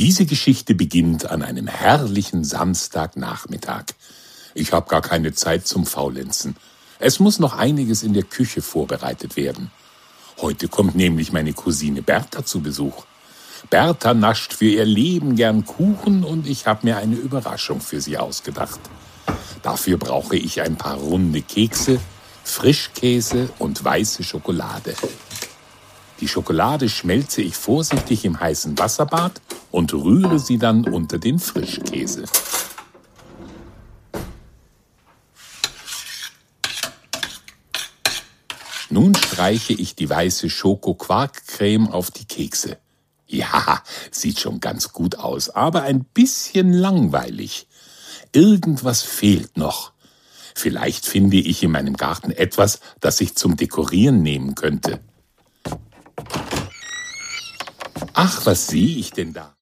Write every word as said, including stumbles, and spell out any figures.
Diese Geschichte beginnt an einem herrlichen Samstagnachmittag. Ich habe gar keine Zeit zum Faulenzen. Es muss noch einiges in der Küche vorbereitet werden. Heute kommt nämlich meine Cousine Bertha zu Besuch. Bertha nascht für ihr Leben gern Kuchen und ich habe mir eine Überraschung für sie ausgedacht. Dafür brauche ich ein paar runde Kekse, Frischkäse und weiße Schokolade. Die Schokolade schmelze ich vorsichtig im heißen Wasserbad und rühre sie dann unter den Frischkäse. Nun streiche ich die weiße Schoko-Quarkcreme auf die Kekse. Ja, sieht schon ganz gut aus, aber ein bisschen langweilig. Irgendwas fehlt noch. Vielleicht finde ich in meinem Garten etwas, das ich zum Dekorieren nehmen könnte. Ach, was sehe ich denn da?